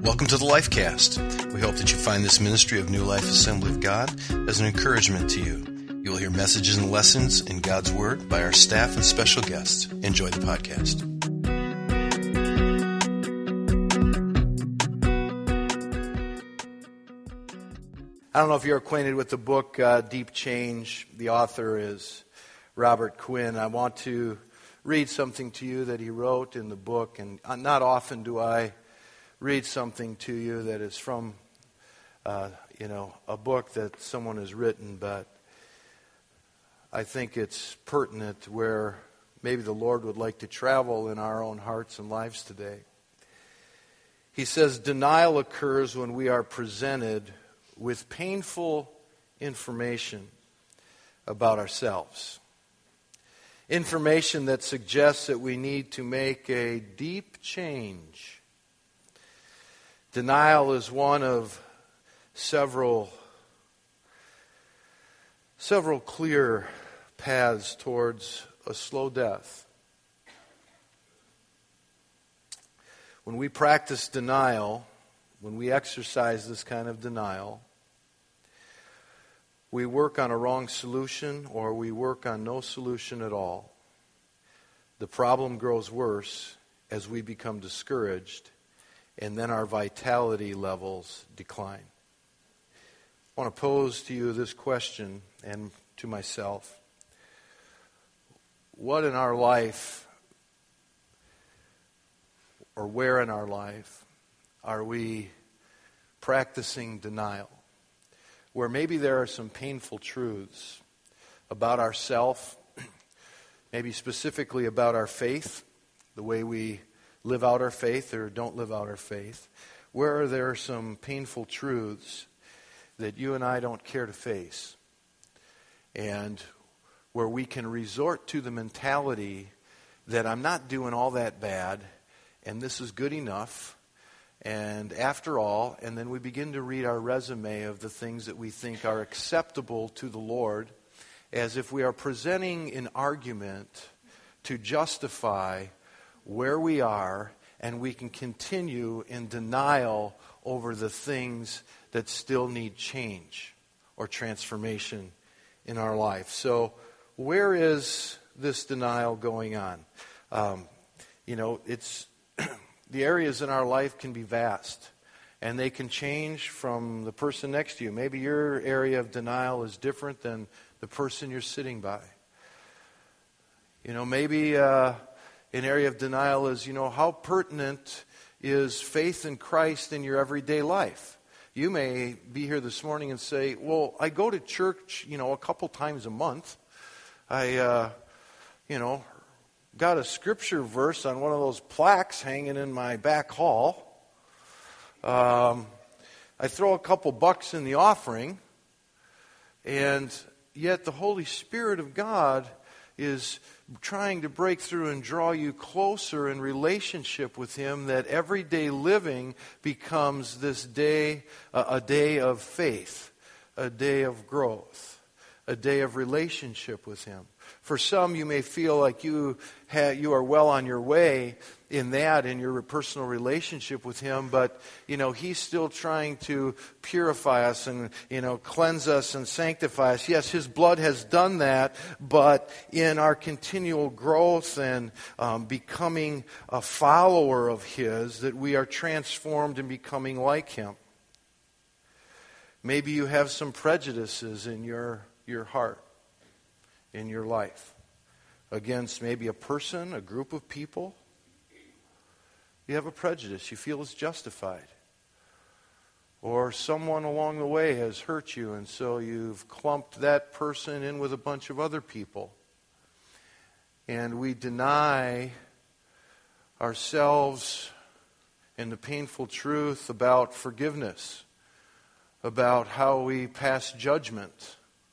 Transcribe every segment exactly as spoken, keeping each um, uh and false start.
Welcome to the Lifecast. We hope that you find this ministry of New Life Assembly of God as an encouragement to you. You will hear messages and lessons in God's Word by our staff and special guests. Enjoy the podcast. I don't know if you're acquainted with the book uh, Deep Change. The author is Robert Quinn. I want to read something to you that he wrote in the book, and not often do I read something to you that is from, uh, you know, a book that someone has written, but I think it's pertinent where maybe the Lord would like to travel in our own hearts and lives today. He says, denial occurs when we are presented with painful information about ourselves. Information that suggests that we need to make a deep change. Denial is one of several, several clear paths towards a slow death. When we practice denial, when we exercise this kind of denial, we work on a wrong solution or we work on no solution at all. The problem grows worse as we become discouraged, and then our vitality levels decline. I want to pose to you this question, and to myself. What in our life, or where in our life, are we practicing denial? Where maybe there are some painful truths about ourself, maybe specifically about our faith, the way we live out our faith or don't live out our faith. Where are there some painful truths that you and I don't care to face? And where we can resort to the mentality that I'm not doing all that bad and this is good enough. And after all, and then we begin to read our resume of the things that we think are acceptable to the Lord, as if we are presenting an argument to justify where we are, and we can continue in denial over the things that still need change or transformation in our life. So where is this denial going on? Um, you know, it's... The areas in our life can be vast, and they can change from the person next to you. Maybe your area of denial is different than the person you're sitting by. You know, maybe uh, an area of denial is, you know, how pertinent is faith in Christ in your everyday life? You may be here this morning and say, well, I go to church, you know, a couple times a month. I, uh, you know... got a scripture verse on one of those plaques hanging in my back hall. Um, I throw a couple bucks in the offering, and yet the Holy Spirit of God is trying to break through and draw you closer in relationship with Him, that everyday living becomes this day, uh, a day of faith, a day of growth, a day of relationship with Him. For some, you may feel like you ha- you are well on your way in that, in your personal relationship with Him, but, you know, He's still trying to purify us and, you know, cleanse us and sanctify us. Yes, His blood has done that, but in our continual growth and um, becoming a follower of His, that we are transformed and becoming like Him. Maybe you have some prejudices in your, your heart, in your life, against maybe a person, a group of people. You have a prejudice. You feel it's justified. Or someone along the way has hurt you, and so you've clumped that person in with a bunch of other people. And we deny ourselves in the painful truth about forgiveness, about how we pass judgment.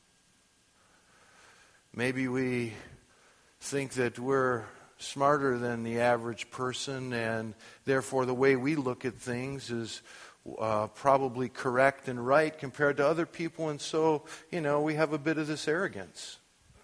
Maybe we think that we're smarter than the average person, and therefore the way we look at things is uh, probably correct and right compared to other people, and so, you know, we have a bit of this arrogance.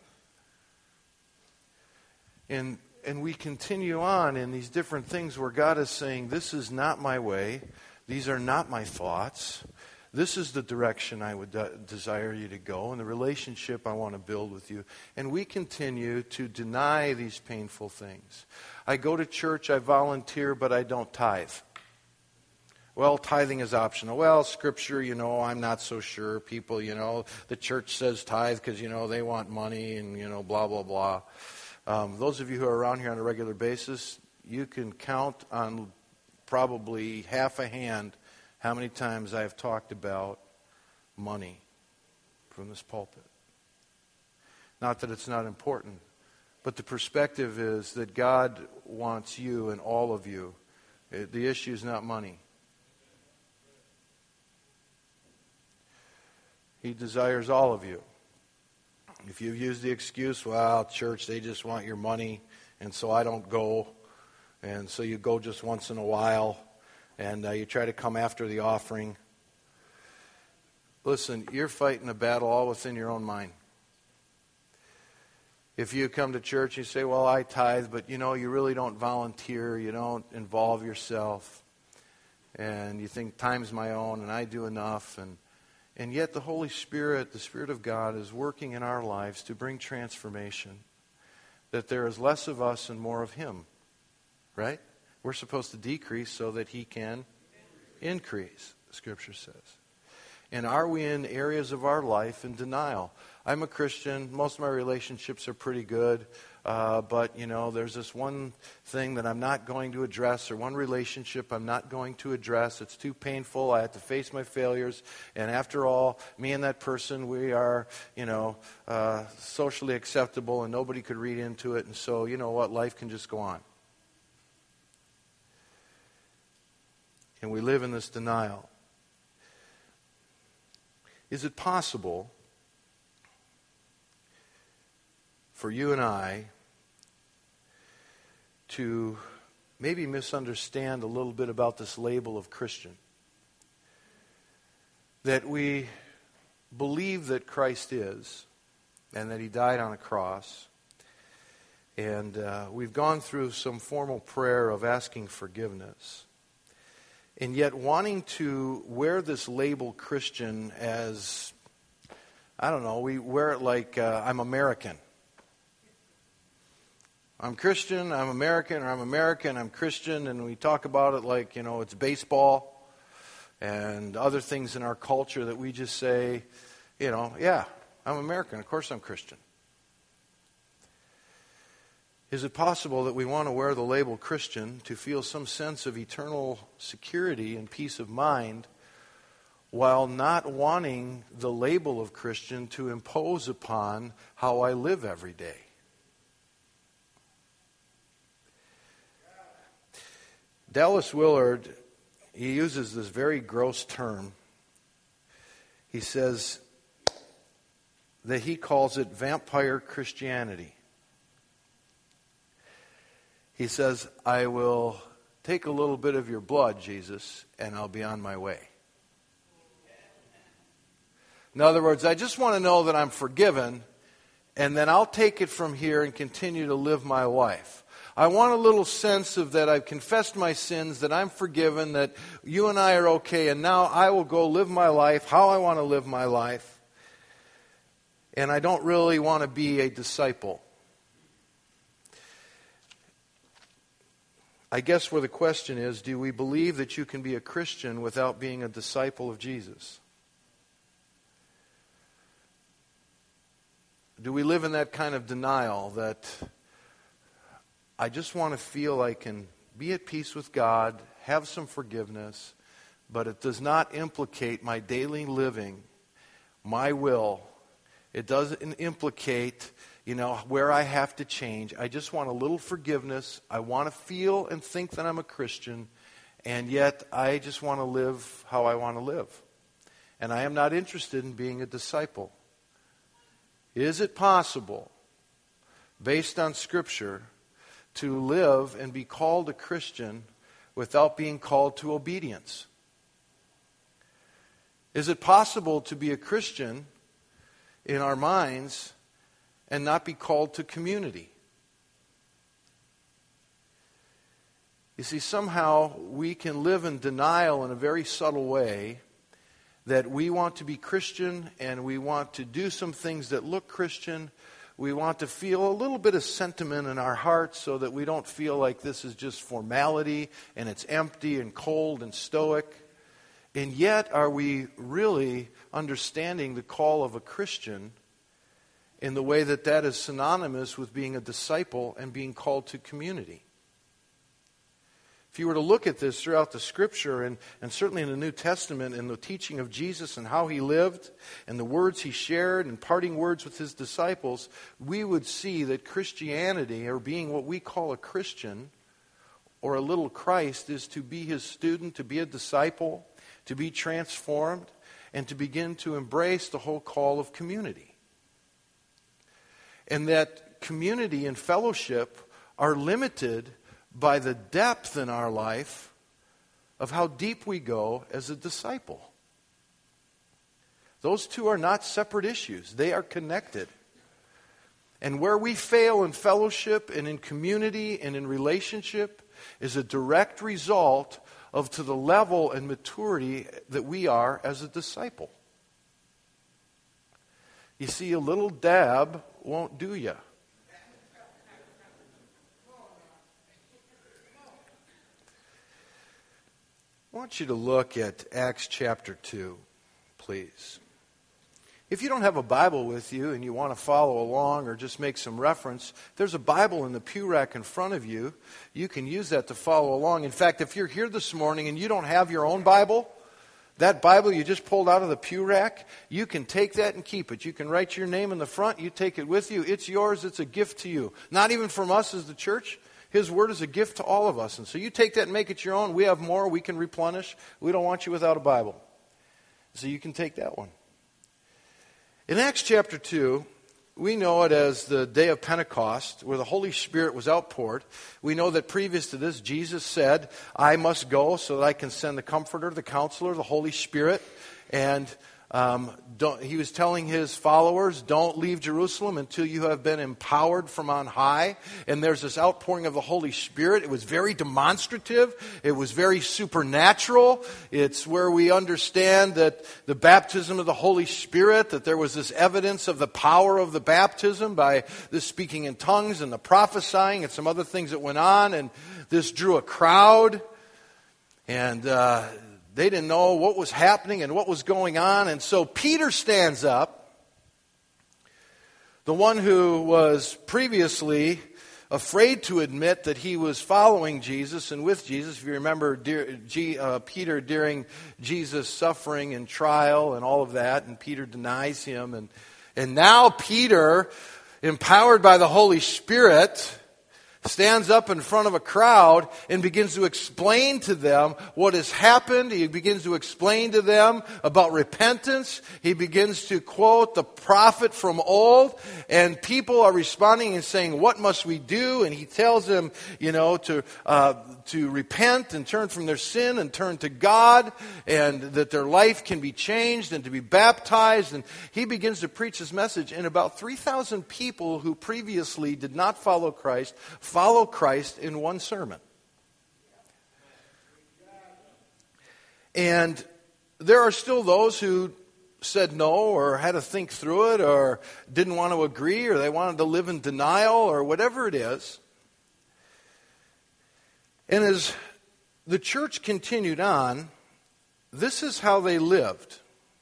And and we continue on in these different things where God is saying, this is not my way, These are not my thoughts. This is the direction I would de- desire you to go and the relationship I want to build with you. And we continue to deny these painful things. I go to church, I volunteer, but I don't tithe. Well, tithing is optional. Well, Scripture, you know, I'm not so sure. People, you know, the church says tithe because, you know, they want money and, you know, blah, blah, blah. Um, those of you who are around here on a regular basis, you can count on probably half a hand how many times I've talked about money from this pulpit. Not that it's not important, but the perspective is that God wants you and all of you. The issue is not money. He desires all of you. If you've used the excuse, well, church, they just want your money, and so I don't go, and so you go just once in a while, and uh, you try to come after the offering. Listen, you're fighting a battle all within your own mind. If you come to church and you say, well, I tithe, but you know, you really don't volunteer, you don't involve yourself, and you think time's my own, and I do enough, and And yet the Holy Spirit, the Spirit of God, is working in our lives to bring transformation. That there is less of us and more of Him. Right? We're supposed to decrease so that He can increase, the Scripture says. And are we in areas of our life in denial? I'm a Christian. Most of my relationships are pretty good. Uh, but, you know, there's this one thing that I'm not going to address, or one relationship I'm not going to address. It's too painful. I have to face my failures. And after all, me and that person, we are, you know, uh, socially acceptable, and nobody could read into it. And so, you know what, life can just go on. And we live in this denial. Is it possible for you and I to maybe misunderstand a little bit about this label of Christian? That we believe that Christ is, and that He died on a cross, and uh, we've gone through some formal prayer of asking forgiveness, and yet wanting to wear this label Christian as, I don't know, we wear it like uh, I'm American. I'm Christian, I'm American, or I'm American, I'm Christian, and we talk about it like, you know, it's baseball and other things in our culture that we just say, you know, yeah, I'm American, of course I'm Christian. Is it possible that we want to wear the label Christian to feel some sense of eternal security and peace of mind, while not wanting the label of Christian to impose upon how I live every day? Dallas Willard, he uses this very gross term. He says that he calls it vampire Christianity. He says, I will take a little bit of your blood, Jesus, and I'll be on my way. In other words, I just want to know that I'm forgiven, and then I'll take it from here and continue to live my life. I want a little sense of that I've confessed my sins, that I'm forgiven, that you and I are okay, and now I will go live my life how I want to live my life. And I don't really want to be a disciple. I guess where the question is, do we believe that you can be a Christian without being a disciple of Jesus? Do we live in that kind of denial that I just want to feel I can be at peace with God, have some forgiveness, but it does not implicate my daily living, my will. It doesn't implicate, you know, where I have to change. I just want a little forgiveness. I want to feel and think that I'm a Christian, and yet I just want to live how I want to live. And I am not interested in being a disciple. Is it possible, based on Scripture, to live and be called a Christian without being called to obedience? Is it possible to be a Christian in our minds and not be called to community? You see, somehow we can live in denial in a very subtle way that we want to be Christian and we want to do some things that look Christian. We want to feel a little bit of sentiment in our hearts so that we don't feel like this is just formality and it's empty and cold and stoic. And yet, are we really understanding the call of a Christian in the way that that is synonymous with being a disciple and being called to community? If you were to look at this throughout the Scripture, and, and certainly in the New Testament, in the teaching of Jesus and how He lived, and the words He shared, and parting words with His disciples, we would see that Christianity, or being what we call a Christian, or a little Christ, is to be His student, to be a disciple, to be transformed, and to begin to embrace the whole call of community. And that community and fellowship are limited by the depth in our life of how deep we go as a disciple. Those two are not separate issues. They are connected. And where we fail in fellowship and in community and in relationship is a direct result of to the level and maturity that we are as a disciple. You see, a little dab won't do you. I want you to look at Acts chapter two, please. If you don't have a Bible with you and you want to follow along or just make some reference, there's a Bible in the pew rack in front of you. You can use that to follow along. In fact, if you're here this morning and you don't have your own Bible, that Bible you just pulled out of the pew rack, you can take that and keep it. You can write your name in the front. You take it with you. It's yours. It's a gift to you. Not even from us as the church. His Word is a gift to all of us. And so you take that and make it your own. We have more. We can replenish. We don't want you without a Bible. So you can take that one. In Acts chapter two, we know it as the day of Pentecost, where the Holy Spirit was outpoured. We know that previous to this, Jesus said, I must go so that I can send the Comforter, the Counselor, the Holy Spirit. And um, don't, he was telling his followers, don't leave Jerusalem until you have been empowered from on high. And there's this outpouring of the Holy Spirit. It was very demonstrative. It was very supernatural. It's where we understand that the baptism of the Holy Spirit, that there was this evidence of the power of the baptism by the speaking in tongues and the prophesying and some other things that went on. And this drew a crowd. And uh They didn't know what was happening and what was going on. And so Peter stands up, the one who was previously afraid to admit that he was following Jesus and with Jesus. If you remember dear, G, uh, Peter during Jesus' suffering and trial and all of that, and Peter denies him. And, and now Peter, empowered by the Holy Spirit, stands up in front of a crowd and begins to explain to them what has happened. He begins to explain to them about repentance. He begins to quote the prophet from old, and people are responding and saying, what must we do? And he tells them, you know, to uh, to repent and turn from their sin and turn to God, and that their life can be changed and to be baptized. And he begins to preach his message, and about three thousand people who previously did not follow Christ follow Christ in one sermon. And there are still those who said no, or had to think through it, or didn't want to agree, or they wanted to live in denial, or whatever it is. And as the church continued on, this is how they lived.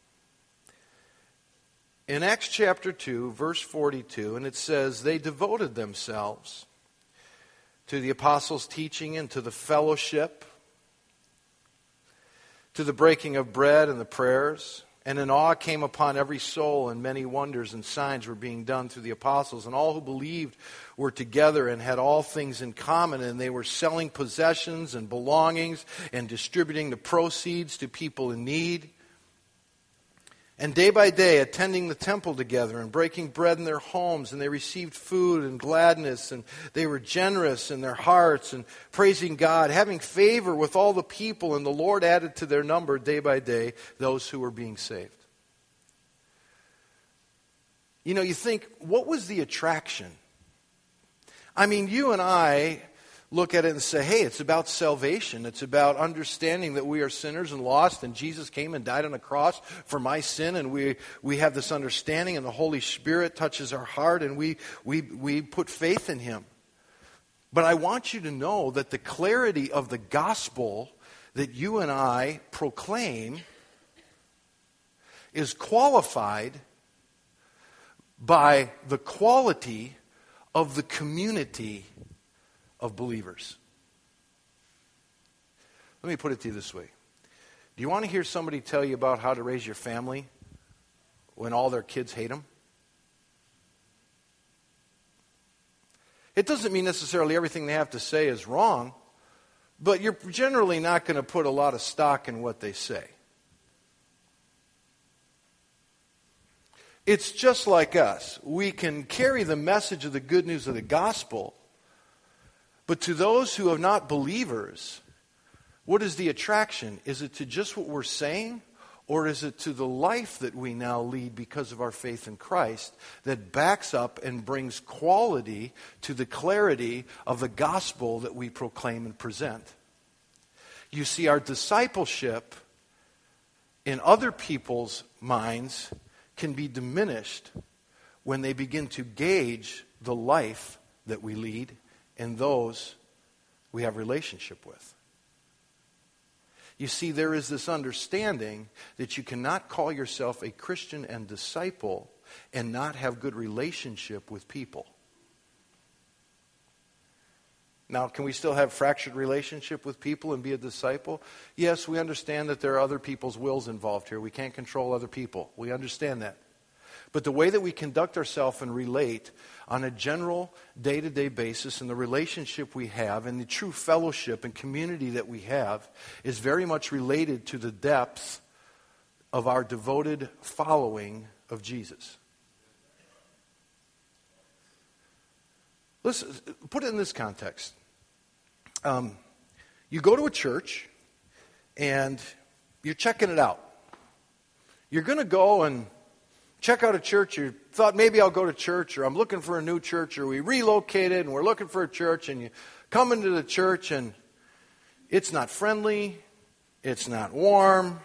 In Acts chapter two, verse forty-two, and it says, they devoted themselves to the apostles' teaching and to the fellowship, to the breaking of bread and the prayers. And an awe came upon every soul, and many wonders and signs were being done through the apostles. And all who believed were together and had all things in common. And they were selling possessions and belongings and distributing the proceeds to people in need. And day by day, attending the temple together and breaking bread in their homes, and they received food and gladness, and they were generous in their hearts and praising God, having favor with all the people, and the Lord added to their number day by day those who were being saved. You know, you think, what was the attraction? I mean, you and I look at it and say, hey, it's about salvation. It's about understanding that we are sinners and lost, and Jesus came and died on the cross for my sin, and we, we have this understanding, and the Holy Spirit touches our heart, and we, we, we put faith in Him. But I want you to know that the clarity of the gospel that you and I proclaim is qualified by the quality of the community of believers. Let me put it to you this way. Do you want to hear somebody tell you about how to raise your family when all their kids hate them? It doesn't mean necessarily everything they have to say is wrong, but you're generally not going to put a lot of stock in what they say. It's just like us. We can carry the message of the good news of the gospel, but to those who are not believers, what is the attraction? Is it to just what we're saying, or is it to the life that we now lead because of our faith in Christ that backs up and brings quality to the clarity of the gospel that we proclaim and present? You see, our discipleship in other people's minds can be diminished when they begin to gauge the life that we lead and those we have relationship with. You see, there is this understanding that you cannot call yourself a Christian and disciple and not have good relationship with people. Now, can we still have fractured relationship with people and be a disciple? Yes, we understand that there are other people's wills involved here. We can't control other people. We understand that. But the way that we conduct ourselves and relate on a general day-to-day basis and the relationship we have and the true fellowship and community that we have is very much related to the depth of our devoted following of Jesus. Listen, put it in this context. Um, you go to a church and you're checking it out. You're going to go and check out a church. You thought maybe I'll go to church, or I'm looking for a new church, or we relocated and we're looking for a church, and you come into the church and it's not friendly, it's not warm,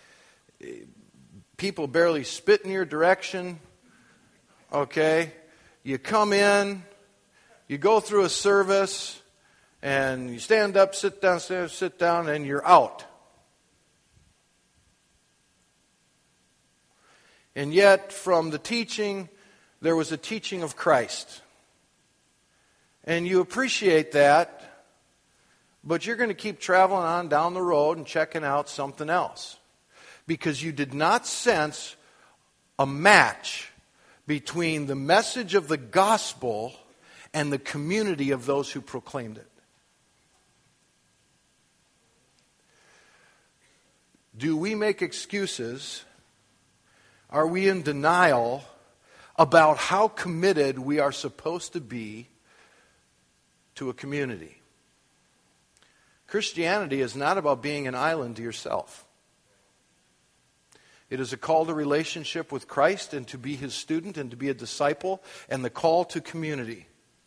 people barely spit in your direction, okay? You come in, you go through a service, and you stand up, sit down, sit down, and you're out. And yet, from the teaching, there was a teaching of Christ. And you appreciate that, but you're going to keep traveling on down the road and checking out something else. Because you did not sense a match between the message of the gospel and the community of those who proclaimed it. Do we make excuses? Are we in denial about how committed we are supposed to be to a community? Christianity is not about being an island to yourself. It is a call to relationship with Christ and to be His student and to be a disciple, and the call to community.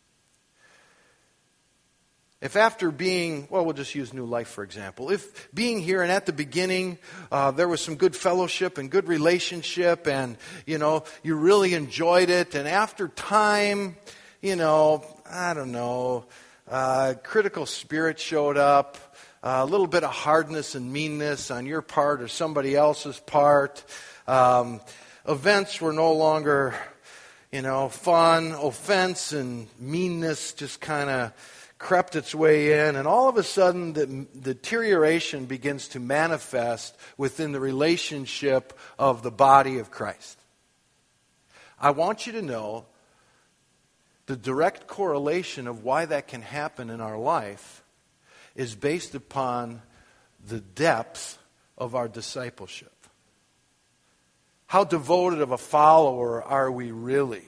If after being, well, we'll just use New Life for example. If being here and at the beginning uh, there was some good fellowship and good relationship, and you know you really enjoyed it, and after time, you know, I don't know, uh, critical spirit showed up, uh, a little bit of hardness and meanness on your part or somebody else's part. Um, events were no longer, you know, fun. Offense and meanness just kind of crept its way in, and all of a sudden the, the deterioration begins to manifest within the relationship of the body of Christ. I want you to know the direct correlation of why that can happen in our life is based upon the depth of our discipleship. How devoted of a follower are we really?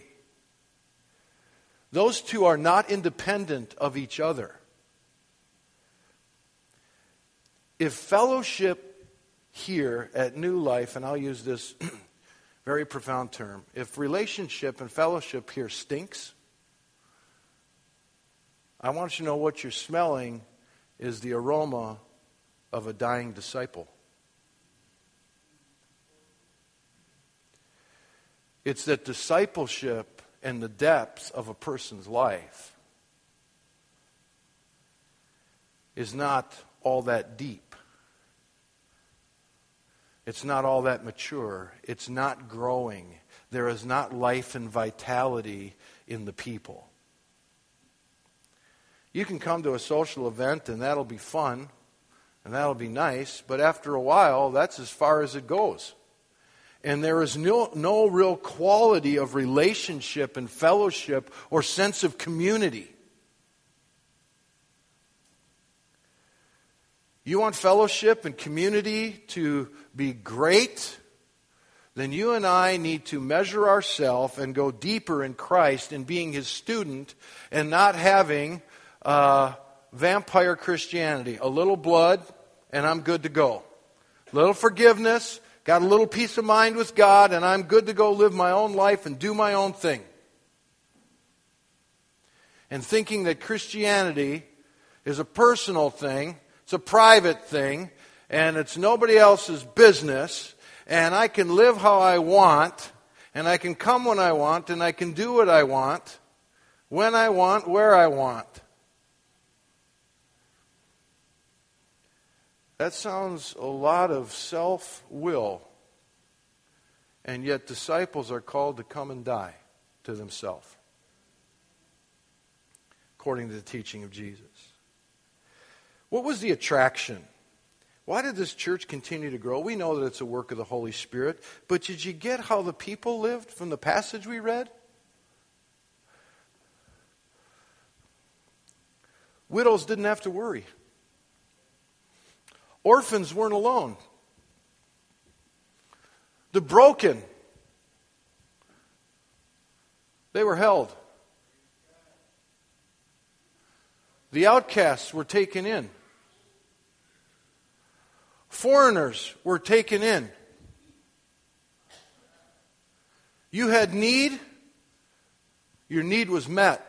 Those two are not independent of each other. If fellowship here at New Life, and I'll use this very profound term, if relationship and fellowship here stinks, I want you to know what you're smelling is the aroma of a dying disciple. It's that discipleship and the depth of a person's life is not all that deep. It's not all that mature. It's not growing. There is not life and vitality in the people. You can come to a social event and that'll be fun and that'll be nice, but after a while, that's as far as it goes. And there is no, no real quality of relationship and fellowship or sense of community. You want fellowship and community to be great? Then you and I need to measure ourselves and go deeper in Christ in being His student and not having uh, vampire Christianity. A little blood and I'm good to go. A little forgiveness, got a little peace of mind with God, and I'm good to go live my own life and do my own thing. And thinking that Christianity is a personal thing, it's a private thing, and it's nobody else's business, and I can live how I want, and I can come when I want, and I can do what I want, when I want, where I want. That sounds a lot of self-will. And yet disciples are called to come and die to themselves, according to the teaching of Jesus. What was the attraction? Why did this church continue to grow? We know that it's a work of the Holy Spirit, but did you get how the people lived from the passage we read? Widows didn't have to worry. Orphans weren't alone. The broken, they were held. The outcasts were taken in. Foreigners were taken in. You had need, your need was met.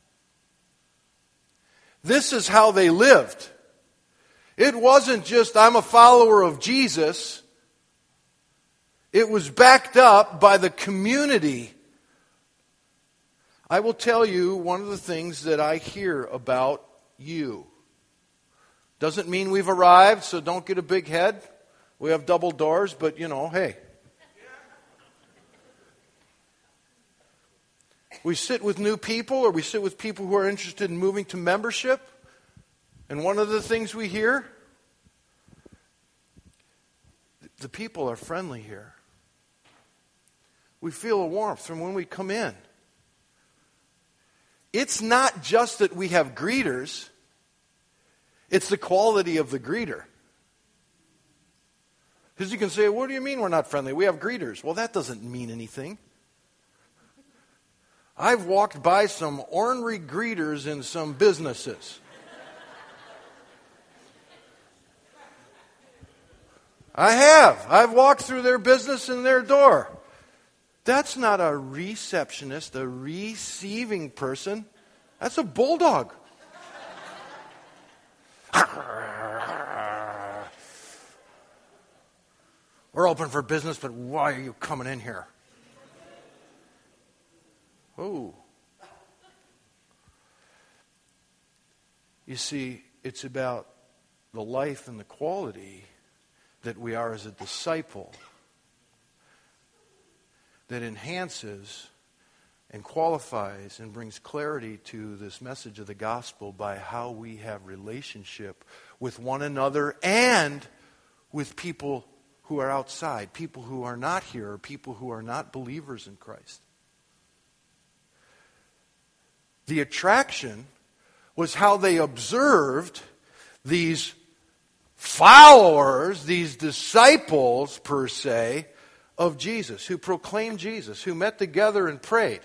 This is how they lived. It wasn't just, I'm a follower of Jesus. It was backed up by the community. I will tell you one of the things that I hear about you. Doesn't mean we've arrived, so don't get a big head. We have double doors, but you know, hey. We sit with new people, or we sit with people who are interested in moving to membership. And one of the things we hear, the people are friendly here. We feel a warmth from when we come in. It's not just that we have greeters, it's the quality of the greeter. Because you can say, what do you mean we're not friendly? We have greeters. Well, that doesn't mean anything. I've walked by some ornery greeters in some businesses. I have. I've walked through their business and their door. That's not a receptionist, a receiving person. That's a bulldog. We're open for business, but why are you coming in here? Oh. You see, it's about the life and the quality that we are as a disciple that enhances and qualifies and brings clarity to this message of the gospel by how we have relationship with one another and with people who are outside, people who are not here, or people who are not believers in Christ. The attraction was how they observed these followers, these disciples per se, of Jesus, who proclaimed Jesus, who met together and prayed.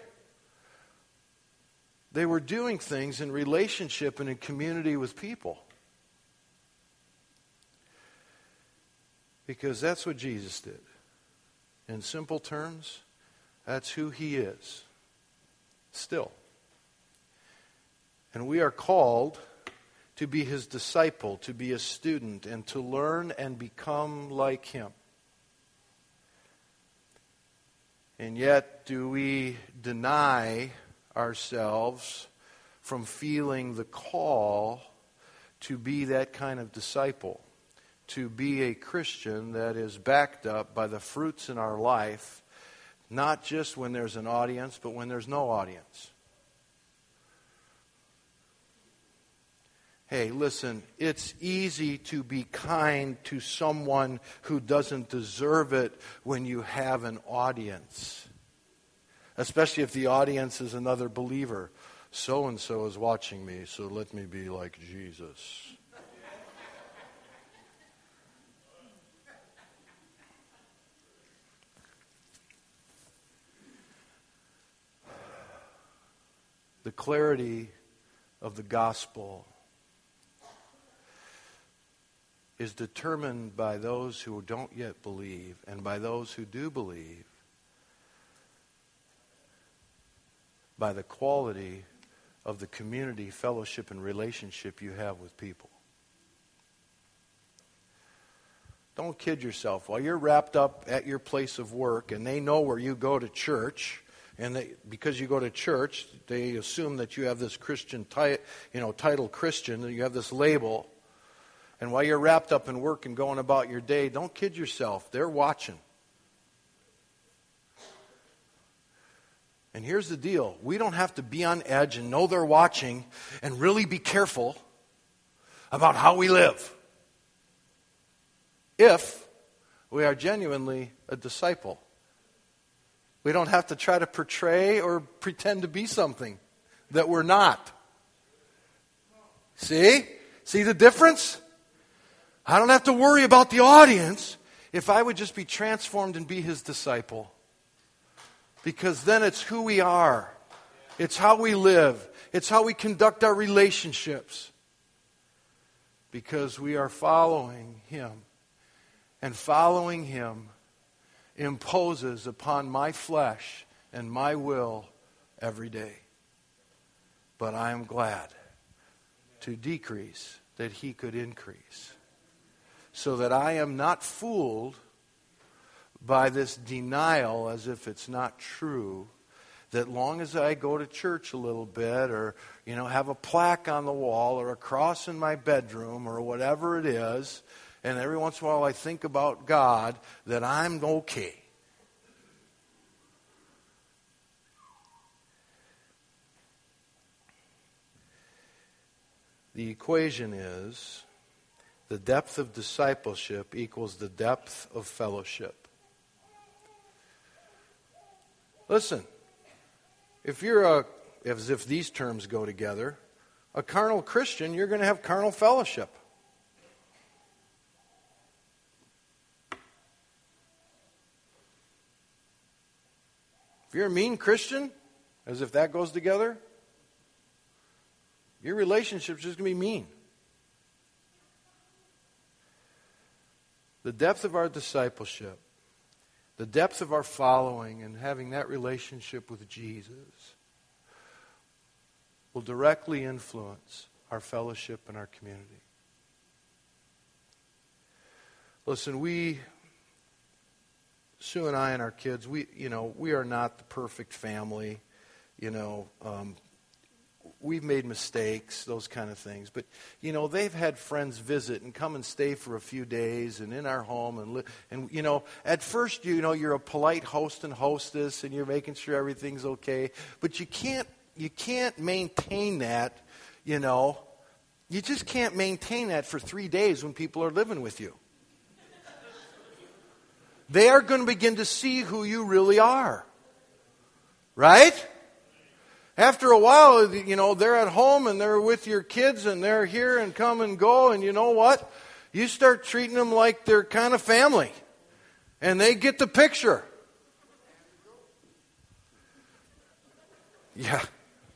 They were doing things in relationship and in community with people. Because that's what Jesus did. In simple terms, that's who He is. Still. And we are called to be his disciple, to be a student, and to learn and become like him. And yet, do we deny ourselves from feeling the call to be that kind of disciple, to be a Christian that is backed up by the fruits in our life, not just when there's an audience, but when there's no audience? Hey, listen, it's easy to be kind to someone who doesn't deserve it when you have an audience. Especially if the audience is another believer. So-and-so is watching me, so let me be like Jesus. The clarity of the gospel is determined by those who don't yet believe and by those who do believe by the quality of the community, fellowship, and relationship you have with people. Don't kid yourself. While you're wrapped up at your place of work and they know where you go to church, and they, because you go to church, they assume that you have this Christian, ti- you know, title Christian, and you have this label. And while you're wrapped up in work and going about your day, don't kid yourself. They're watching. And here's the deal. We don't have to be on edge and know they're watching and really be careful about how we live if we are genuinely a disciple. We don't have to try to portray or pretend to be something that we're not. See? See the difference? I don't have to worry about the audience if I would just be transformed and be his disciple. Because then it's who we are. It's how we live. It's how we conduct our relationships. Because we are following him. And following him imposes upon my flesh and my will every day. But I am glad to decrease that he could increase. So that I am not fooled by this denial as if it's not true, that long as I go to church a little bit or, you know, have a plaque on the wall or a cross in my bedroom or whatever it is, and every once in a while I think about God, that I'm okay. The equation is the depth of discipleship equals the depth of fellowship. Listen, if you're a, as if these terms go together, a carnal Christian, you're going to have carnal fellowship. If you're a mean Christian, as if that goes together, your relationship's just going to be mean. The depth of our discipleship, the depth of our following and having that relationship with Jesus will directly influence our fellowship and our community. Listen, we, Sue and I and our kids, we, you know, we are not the perfect family. You know, um, we've made mistakes, those kind of things. But, you know, they've had friends visit and come and stay for a few days and in our home. And, li- and you know, at first, you know, you're a polite host and hostess and you're making sure everything's okay. But you can't, you can't maintain that, you know. You just can't maintain that for three days when people are living with you. They are going to begin to see who you really are. Right? After a while, you know, they're at home and they're with your kids and they're here and come and go. And you know what? You start treating them like they're kind of family. And they get the picture. Yeah.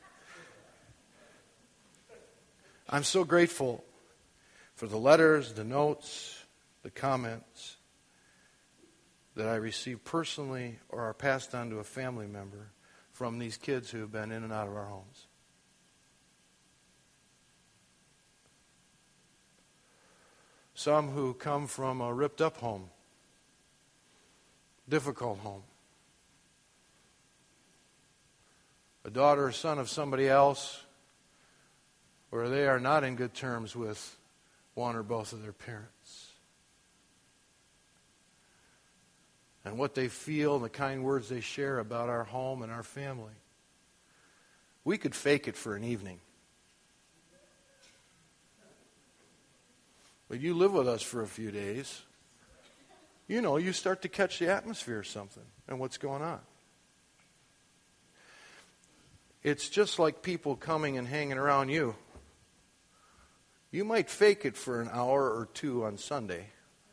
I'm so grateful for the letters, the notes, the comments that I receive personally or are passed on to a family member from these kids who have been in and out of our homes. Some who come from a ripped up home, difficult home. A daughter or son of somebody else where they are not in good terms with one or both of their parents. And what they feel and the kind words they share about our home and our family. We could fake it for an evening. But you live with us for a few days, you know, you start to catch the atmosphere or something and what's going on. It's just like people coming and hanging around you. You might fake it for an hour or two on Sunday.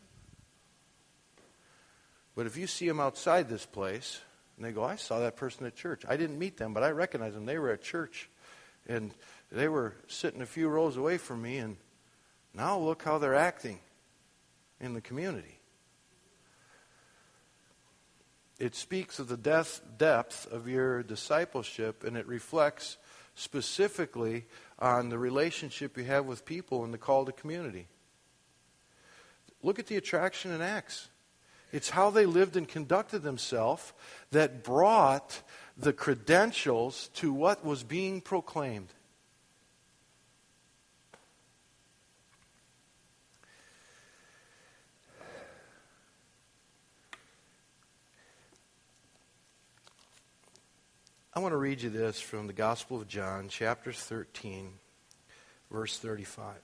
But if you see them outside this place, and they go, I saw that person at church. I didn't meet them, but I recognize them. They were at church. And they were sitting a few rows away from me, and now look how they're acting in the community. It speaks of the depth, depth of your discipleship, and it reflects specifically on the relationship you have with people in the call to community. Look at the attraction in Acts. It's how they lived and conducted themselves that brought the credentials to what was being proclaimed. I want to read you this from the Gospel of John, chapter thirteen, verse thirty-five.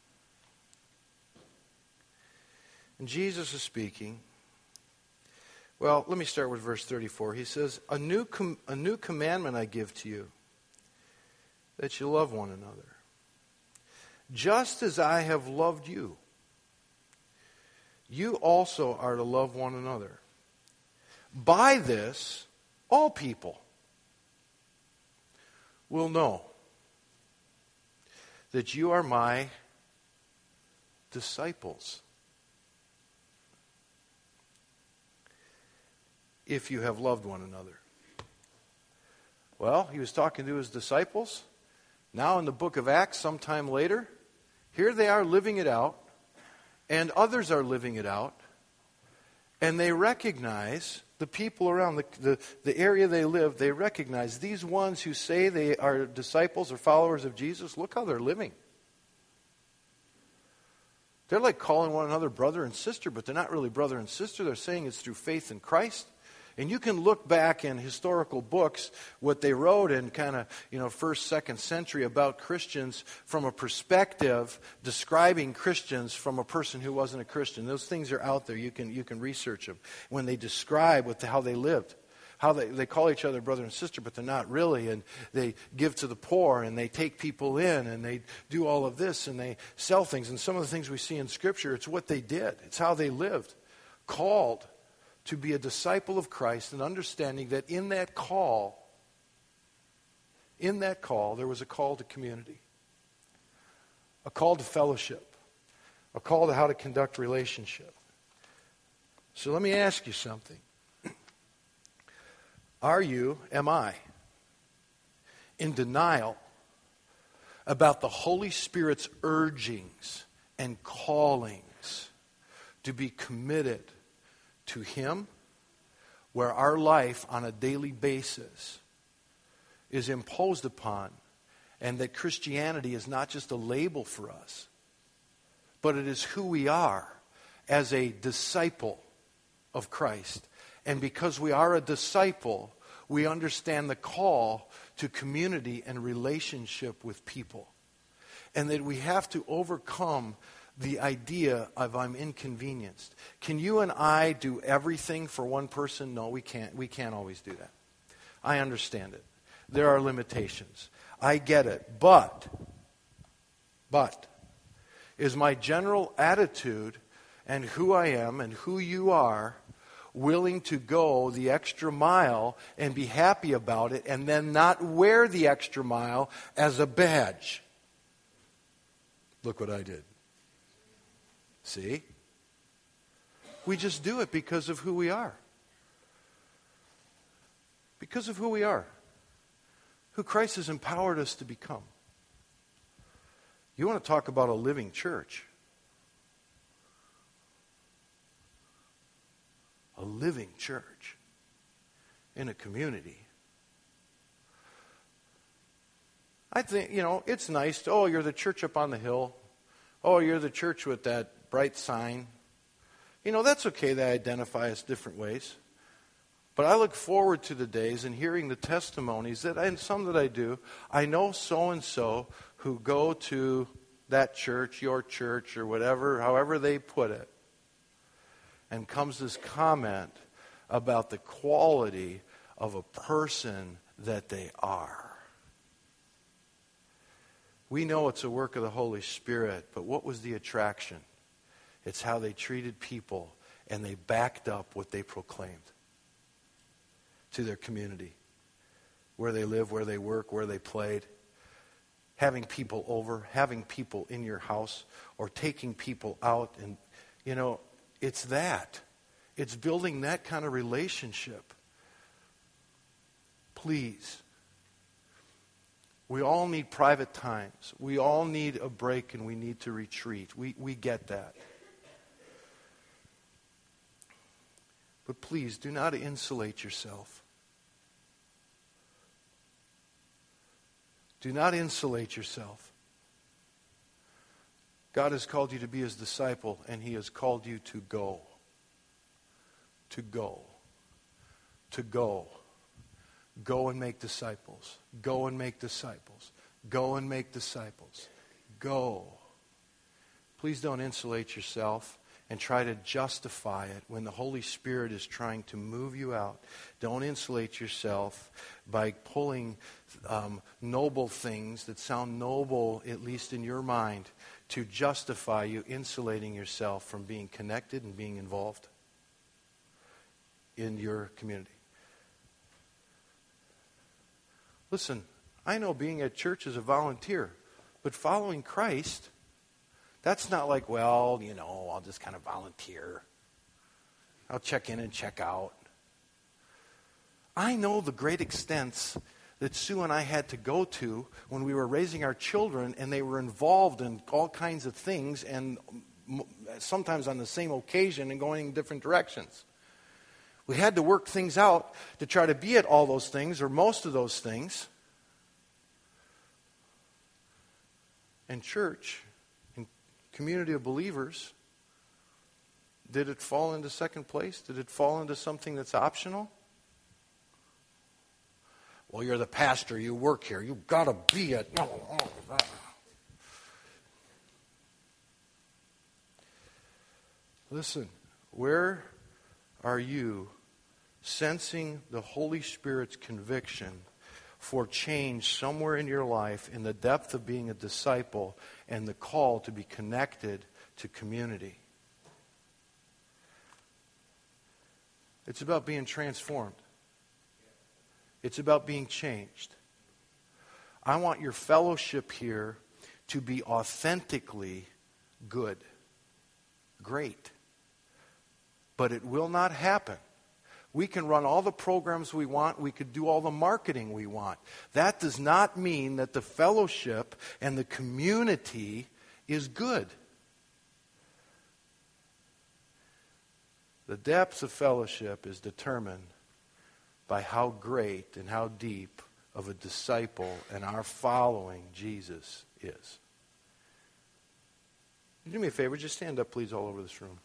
And Jesus is speaking. Well, let me start with verse thirty-four. He says, a new, com- a new commandment I give to you, that you love one another. Just as I have loved you, you also are to love one another. By this, all people will know that you are my disciples, if you have loved one another. Well, he was talking to his disciples. Now in the book of Acts, sometime later, here they are living it out, and others are living it out, and they recognize the people around the, the, the area they live, they recognize these ones who say they are disciples or followers of Jesus, look how they're living. They're like calling one another brother and sister, but they're not really brother and sister. They're saying it's through faith in Christ. And you can look back in historical books, what they wrote in kind of, you know, first, second century about Christians from a perspective describing Christians from a person who wasn't a Christian. Those things are out there. You can you can research them. When they describe what the, how they lived, how they, they call each other brother and sister, but they're not really. And they give to the poor, and they take people in, and they do all of this, and they sell things. And some of the things we see in Scripture, it's what they did. It's how they lived. Called to be a disciple of Christ, and understanding that in that call, in that call, there was a call to community, a call to fellowship, a call to how to conduct relationship. So let me ask you something. Are you, am I, in denial about the Holy Spirit's urgings and callings to be committed to Him, where our life on a daily basis is imposed upon, and that Christianity is not just a label for us, but it is who we are as a disciple of Christ. And because we are a disciple, we understand the call to community and relationship with people. And that we have to overcome the idea of I'm inconvenienced. Can you and I do everything for one person? No, we can't. We can't always do that. I understand it. There are limitations. I get it. But, but, is my general attitude and who I am and who you are willing to go the extra mile and be happy about it, and then not wear the extra mile as a badge? Look what I did. See? We just do it because of who we are. Because of who we are. Who Christ has empowered us to become. You want to talk about a living church? a living church in a community. I think, you know, it's nice to, oh, you're the church up on the hill. Oh, you're the church with that bright sign. You know, that's okay. They identify us different ways. But I look forward to the days and hearing the testimonies that, and some that I do, I know so-and-so who go to that church, your church, or whatever, however they put it, and comes this comment about the quality of a person that they are. We know it's a work of the Holy Spirit, but what was the attraction? It's how they treated people, and they backed up what they proclaimed to their community, where they live, where they work, where they played, having people over, having people in your house, or taking people out. And, you know, it's that. It's building that kind of relationship. Please. We all need private times. We all need a break and we need to retreat. We, we get that. But please, do not insulate yourself. Do not insulate yourself. God has called you to be His disciple, and He has called you to go. To go. To go. Go and make disciples. Go and make disciples. Go and make disciples. Go. Please don't insulate yourself and try to justify it when the Holy Spirit is trying to move you out. Don't insulate yourself by pulling um, noble things that sound noble, at least in your mind, to justify you insulating yourself from being connected and being involved in your community. Listen, I know being at church is a volunteer, but following Christ, that's not like, well, you know, I'll just kind of volunteer. I'll check in and check out. I know the great extents that Sue and I had to go to when we were raising our children, and they were involved in all kinds of things, and sometimes on the same occasion and going in different directions. We had to work things out to try to be at all those things, or most of those things. And church, and community of believers, did it fall into second place? Did it fall into something that's optional? Well, you're the pastor, you work here, you've got to be it. No, oh, Listen, where are you sensing the Holy Spirit's conviction for change somewhere in your life in the depth of being a disciple and the call to be connected to community? It's about being transformed. It's about being changed. I want your fellowship here to be authentically good, great. But it will not happen. We can run all the programs we want. We could do all the marketing we want. That does not mean that the fellowship and the community is good. The depth of fellowship is determined by how great and how deep of a disciple and our following Jesus is. Do me a favor, just stand up, please, all over this room.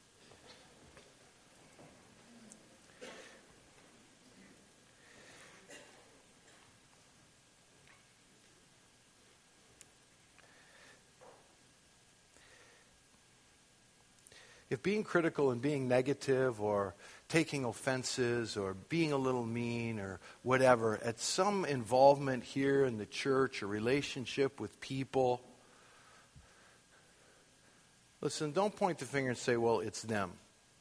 If being critical and being negative or taking offenses or being a little mean or whatever, at some involvement here in the church or relationship with people, listen, don't point the finger and say, well, it's them.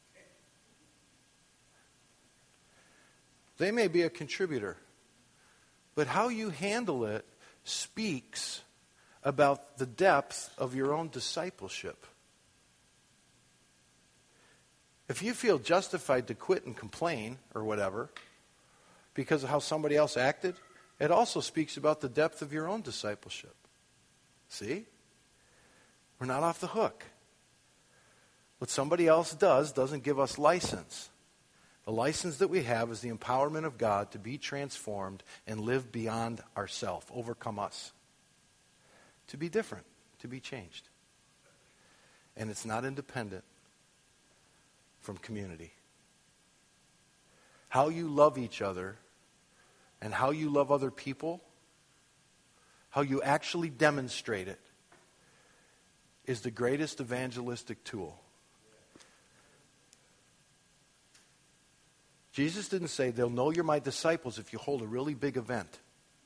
They may be a contributor, but how you handle it speaks about the depth of your own discipleship. If you feel justified to quit and complain or whatever because of how somebody else acted, it also speaks about the depth of your own discipleship. See? We're not off the hook. What somebody else does doesn't give us license. The license that we have is the empowerment of God to be transformed and live beyond ourselves, overcome us. To be different, to be changed. And it's not independent from community. How you love each other and how you love other people, how you actually demonstrate it, is the greatest evangelistic tool. Jesus didn't say, they'll know you're my disciples if you hold a really big event.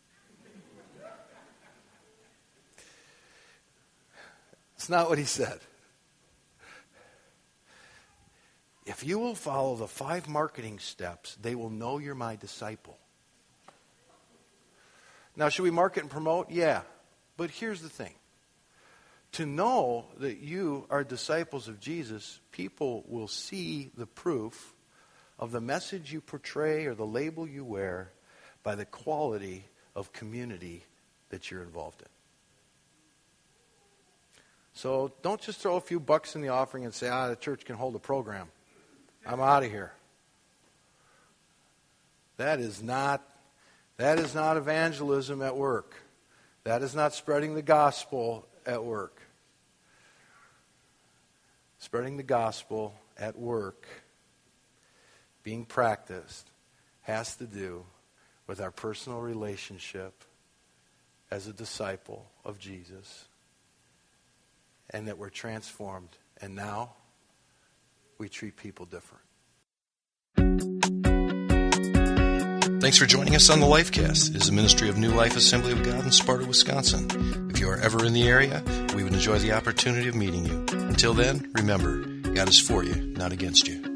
It's not what he said. If you will follow the five marketing steps, they will know you're my disciple. Now, should we market and promote? Yeah. But here's the thing. To know that you are disciples of Jesus, people will see the proof of the message you portray or the label you wear by the quality of community that you're involved in. So don't just throw a few bucks in the offering and say, ah, the church can hold a program. I'm out of here. That is not, that is not evangelism at work. That is not spreading the gospel at work. Spreading the gospel at work, being practiced, has to do with our personal relationship as a disciple of Jesus, and that we're transformed, and now we treat people different. Thanks for joining us on the Lifecast. It is a ministry of New Life Assembly of God in Sparta, Wisconsin. If you are ever in the area, we would enjoy the opportunity of meeting you. Until then, remember, God is for you, not against you.